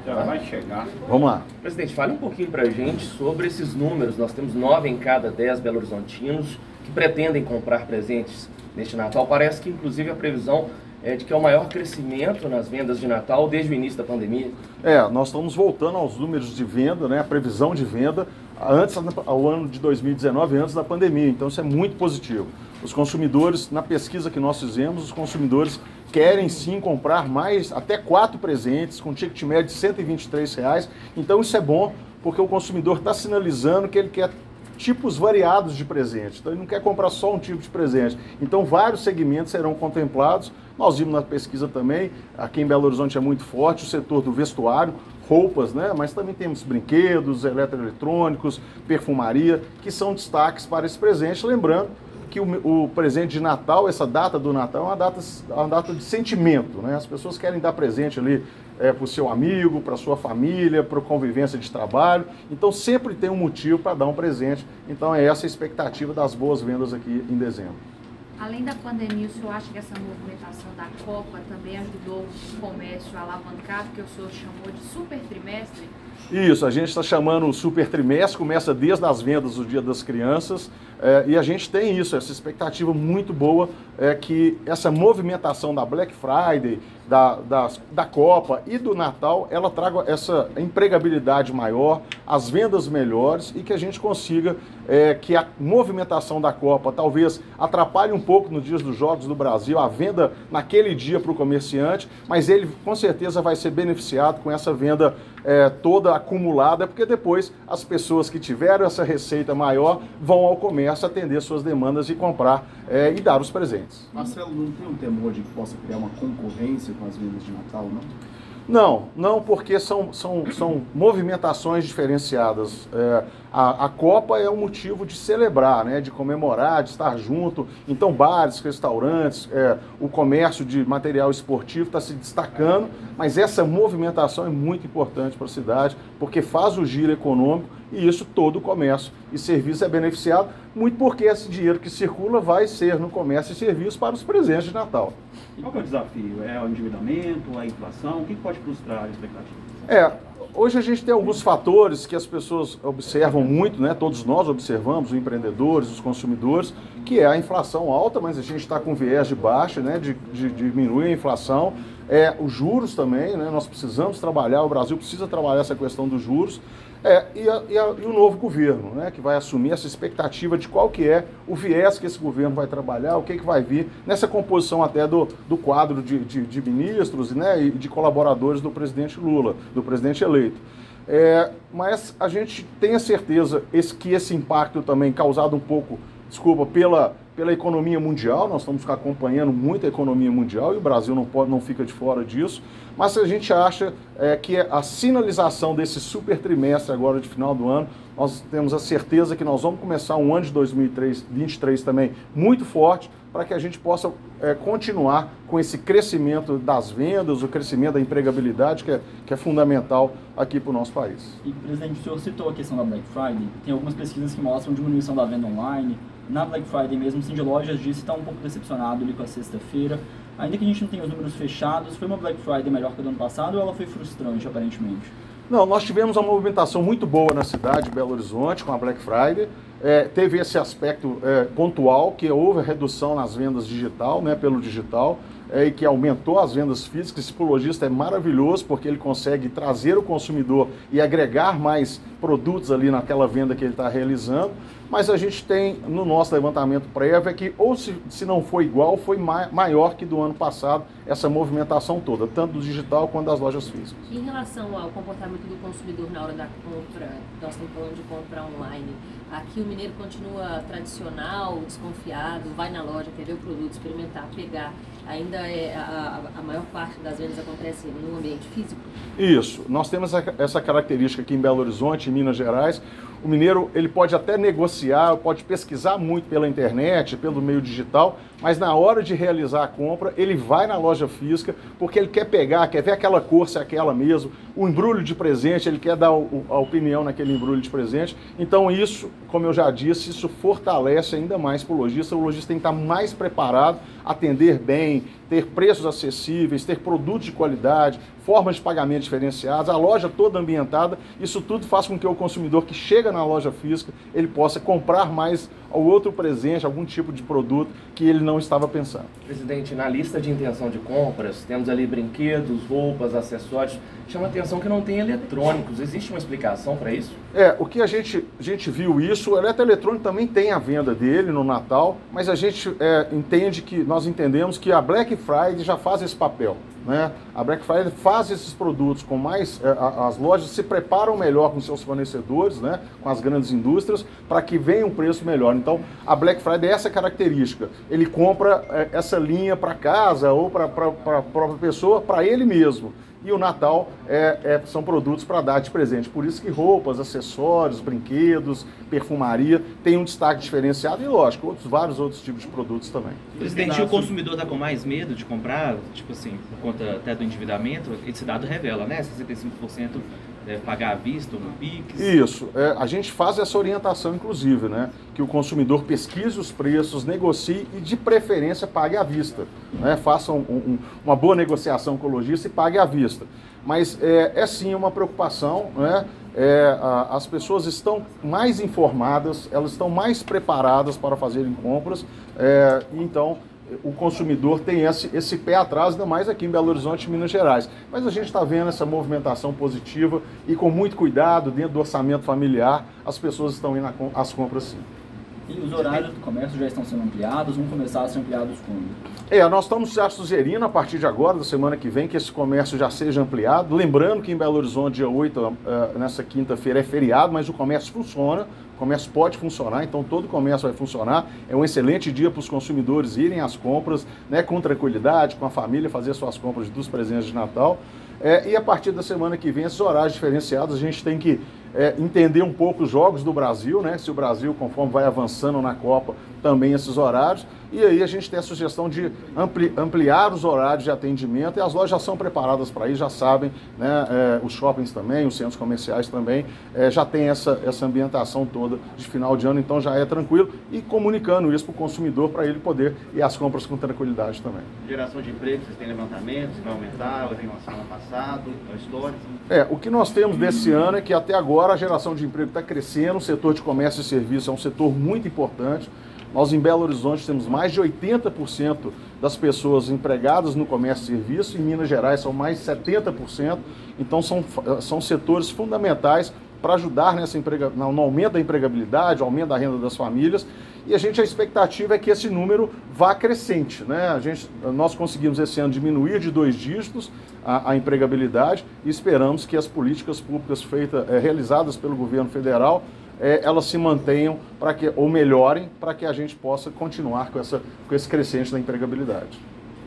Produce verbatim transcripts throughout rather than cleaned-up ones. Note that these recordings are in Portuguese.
Já vai chegar. Vamos lá. Presidente, fale um pouquinho para a gente sobre esses números. Nós temos nove em cada dez belo-horizontinos que pretendem comprar presentes neste Natal. Parece que, inclusive, a previsão é de que é o maior crescimento nas vendas de Natal desde o início da pandemia. É, nós estamos voltando aos números de venda, né, a previsão de venda, antes ao ano de dois mil e dezenove, antes da pandemia. Então, isso é muito positivo. Os consumidores, na pesquisa que nós fizemos, os consumidores querem sim comprar mais, até quatro presentes, com ticket médio de cento e vinte e três reais. Então isso é bom, porque o consumidor está sinalizando que ele quer tipos variados de presente. Então ele não quer comprar só um tipo de presente. Então vários segmentos serão contemplados. Nós vimos na pesquisa também, aqui em Belo Horizonte é muito forte o setor do vestuário, roupas, né? Mas também temos brinquedos, eletroeletrônicos, perfumaria, que são destaques para esse presente. Lembrando que o, o presente de Natal, essa data do Natal, é uma data, uma data de sentimento, né? As pessoas querem dar presente ali é, para o seu amigo, para a sua família, para a convivência de trabalho. Então sempre tem um motivo para dar um presente. Então é essa a expectativa das boas vendas aqui em dezembro. Além da pandemia, o senhor acha que essa movimentação da Copa também ajudou o comércio a alavancar, porque o senhor chamou de super trimestre? Isso, a gente está chamando o super trimestre, começa desde as vendas do Dia das Crianças, é, e a gente tem isso, essa expectativa muito boa, é que essa movimentação da Black Friday, da, da, da Copa e do Natal, ela traga essa empregabilidade maior, as vendas melhores e que a gente consiga é, que a movimentação da Copa talvez atrapalhe um pouco nos dias dos Jogos do Brasil, a venda naquele dia para o comerciante, mas ele com certeza vai ser beneficiado com essa venda é, toda acumulada, porque depois as pessoas que tiveram essa receita maior vão ao comércio atender suas demandas e comprar é, e dar os presentes. Marcelo, não tem um temor de que possa criar uma concorrência com as vendas de Natal, não? Não, não, porque são, são, são movimentações diferenciadas. É, a, a Copa é um motivo de celebrar, né, de comemorar, de estar junto. Então, bares, restaurantes, é, o comércio de material esportivo está se destacando, mas essa movimentação é muito importante para a cidade, porque faz o giro econômico e isso todo o comércio e serviço é beneficiado, muito porque esse dinheiro que circula vai ser no comércio e serviço para os presentes de Natal. E qual que é o desafio? É o endividamento, a inflação? O que pode frustrar a expectativa? É, hoje a gente tem alguns fatores que as pessoas observam muito, né? Todos nós observamos, os empreendedores, os consumidores, que é a inflação alta, mas a gente está com viés de baixa, né? De, de, de diminuir a inflação. É, os juros também, né? Nós precisamos trabalhar, o Brasil precisa trabalhar essa questão dos juros. É, e, a, e, a, e o novo governo, né, que vai assumir essa expectativa de qual que é o viés que esse governo vai trabalhar, o que, que vai vir nessa composição até do, do quadro de, de, de ministros, né, e de colaboradores do presidente Lula, do presidente eleito. É, mas a gente tem a certeza esse, que esse impacto também causado um pouco, desculpa, pela, pela economia mundial, nós estamos acompanhando muito a economia mundial e o Brasil não, pode, não fica de fora disso, mas a gente acha é, que a sinalização desse super trimestre agora de final do ano, nós temos a certeza que nós vamos começar um ano de dois mil e vinte e três também muito forte, para que a gente possa é, continuar com esse crescimento das vendas, o crescimento da empregabilidade, que é, que é fundamental aqui para o nosso país. E, presidente, o senhor citou a questão da Black Friday, tem algumas pesquisas que mostram diminuição da venda online. Na Black Friday mesmo, o Cindy Lojas disse que está um pouco decepcionado ali com a sexta-feira. Ainda que a gente não tenha os números fechados, foi uma Black Friday melhor que a do ano passado ou ela foi frustrante, aparentemente? Não, nós tivemos uma movimentação muito boa na cidade de Belo Horizonte com a Black Friday. É, teve esse aspecto é, pontual, que houve redução nas vendas digital, né, pelo digital, é, e que aumentou as vendas físicas. Esse lojista é maravilhoso, porque ele consegue trazer o consumidor e agregar mais produtos ali naquela venda que ele está realizando. Mas a gente tem, no nosso levantamento prévio, é que, ou se, se não foi igual, foi ma maior que do ano passado, essa movimentação toda, tanto do digital quanto das lojas físicas. Em relação ao comportamento do consumidor na hora da compra, nós estamos falando de compra online, aqui o mineiro continua tradicional, desconfiado, vai na loja, quer ver o produto, experimentar, pegar. Ainda é a, a maior parte das vendas acontece no ambiente físico? Isso. Nós temos essa característica aqui em Belo Horizonte, em Minas Gerais. O mineiro ele pode até negociar, pode pesquisar muito pela internet, pelo meio digital, mas na hora de realizar a compra, ele vai na loja física porque ele quer pegar, quer ver aquela cor, se é aquela mesmo, o embrulho de presente, ele quer dar a opinião naquele embrulho de presente. Então isso, como eu já disse, isso fortalece ainda mais para o lojista. O lojista tem que estar mais preparado, atender bem, ter preços acessíveis, ter produtos de qualidade, formas de pagamento diferenciadas, a loja toda ambientada. Isso tudo faz com que o consumidor que chega na loja física, ele possa comprar mais ou outro presente, algum tipo de produto que ele não estava pensando. Presidente, na lista de intenção de compras, temos ali brinquedos, roupas, acessórios. Chama a atenção que não tem eletrônicos. Existe uma explicação para isso? É, o que a gente, a gente viu isso, o eletroeletrônico também tem a venda dele no Natal, mas a gente é, entende que, nós entendemos que a Black Friday já faz esse papel. Né? A Black Friday faz esses produtos com mais, é, as lojas se preparam melhor com seus fornecedores, né? Com as grandes indústrias, para que venha um preço melhor. Então, a Black Friday é essa característica. Ele compra é, essa linha para casa ou para a própria pessoa, para ele mesmo. E o Natal é, é, são produtos para dar de presente. Por isso que roupas, acessórios, brinquedos, perfumaria tem um destaque diferenciado e, lógico, outros, vários outros tipos de produtos também. Presidente, o consumidor está com mais medo de comprar, tipo assim, por conta até do endividamento? Esse dado revela, né? sessenta e cinco por cento deve pagar à vista ou no Pix. Isso. É, a gente faz essa orientação, inclusive, né? Que o consumidor pesquise os preços, negocie e, de preferência, pague à vista. Né? Faça um, um, uma boa negociação com o lojista e pague à vista. Mas é, é sim uma preocupação, né? É, a, as pessoas estão mais informadas, elas estão mais preparadas para fazerem compras, é, então o consumidor tem esse, esse pé atrás, ainda mais aqui em Belo Horizonte, Minas Gerais. Mas a gente está vendo essa movimentação positiva e com muito cuidado, dentro do orçamento familiar, as pessoas estão indo às compras sim. E os horários do comércio já estão sendo ampliados, vão começar a ser ampliados quando? É, nós estamos já sugerindo a partir de agora, da semana que vem, que esse comércio já seja ampliado. Lembrando que em Belo Horizonte, dia oito, uh, nessa quinta-feira, é feriado, mas o comércio funciona, o comércio pode funcionar, então todo o comércio vai funcionar. É um excelente dia para os consumidores irem às compras, né, com tranquilidade, com a família, fazer suas compras dos presentes de Natal. É, e a partir da semana que vem, esses horários diferenciados, a gente tem que é, entender um pouco os jogos do Brasil, né? Se o Brasil, conforme vai avançando na Copa, também esses horários. E aí a gente tem a sugestão de ampli, ampliar os horários de atendimento, e as lojas já são preparadas para isso, já sabem, né? É, os shoppings também, os centros comerciais também, é, já tem essa, essa ambientação toda de final de ano, então já é tranquilo, e comunicando isso para o consumidor, para ele poder ir às compras com tranquilidade também. Geração de emprego, vocês têm levantamentos, vai aumentar, vai relação ao ano passado, ao histórico? É, o que nós temos desse ano é que até agora a geração de emprego está crescendo, o setor de comércio e serviço é um setor muito importante. Nós em Belo Horizonte temos mais de oitenta por cento das pessoas empregadas no comércio e serviço, em Minas Gerais são mais de setenta por cento, então são, são setores fundamentais para ajudar nessa emprega, no aumento da empregabilidade, aumento da renda das famílias, e a gente, a expectativa é que esse número vá crescente, né? A gente, nós conseguimos esse ano diminuir de dois dígitos a, a empregabilidade e esperamos que as políticas públicas feitas, é, realizadas pelo governo federal, É, elas se mantenham para que, ou melhorem, para que a gente possa continuar com, essa, com esse crescente da empregabilidade.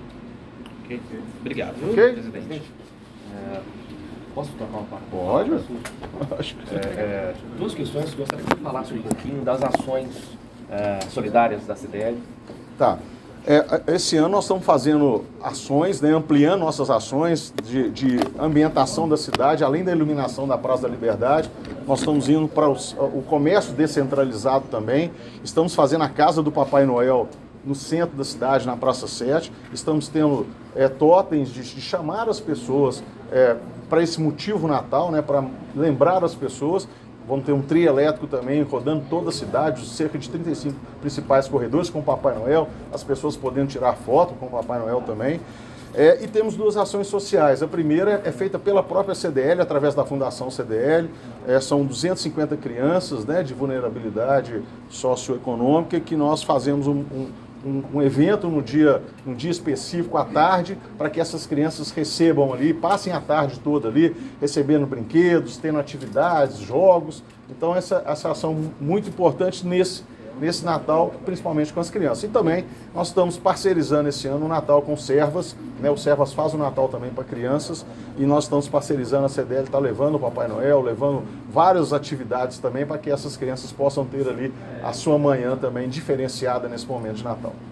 Ok, obrigado. Ok? Presidente. É, posso tocar uma parte? Pode. Acho que... É, é, duas questões que eu gostaria que você falasse um pouquinho das ações é, solidárias da C D L. Tá. É, esse ano nós estamos fazendo ações, né, ampliando nossas ações de, de ambientação da cidade, além da iluminação da Praça da Liberdade. Nós estamos indo para os, o comércio descentralizado também. Estamos fazendo a Casa do Papai Noel no centro da cidade, na Praça sete. Estamos tendo é, totens de, de chamar as pessoas é, para esse motivo Natal, né, para lembrar as pessoas. Vamos ter um trio elétrico também rodando toda a cidade, cerca de trinta e cinco principais corredores com o Papai Noel, as pessoas podendo tirar foto com o Papai Noel também. É, e temos duas ações sociais. A primeira é feita pela própria C D L, através da Fundação C D L. É, são duzentas e cinquenta crianças, né, de vulnerabilidade socioeconômica, que nós fazemos um, um, um, um evento no dia, um dia específico à tarde, para que essas crianças recebam ali, passem a tarde toda ali, recebendo brinquedos, tendo atividades, jogos. Então essa, essa ação muito importante nesse nesse Natal, principalmente com as crianças. E também nós estamos parcerizando esse ano o Natal com o Servas, né? O Servas faz o Natal também para crianças, e nós estamos parcerizando, a C D L está levando o Papai Noel, levando várias atividades também para que essas crianças possam ter ali a sua manhã também diferenciada nesse momento de Natal.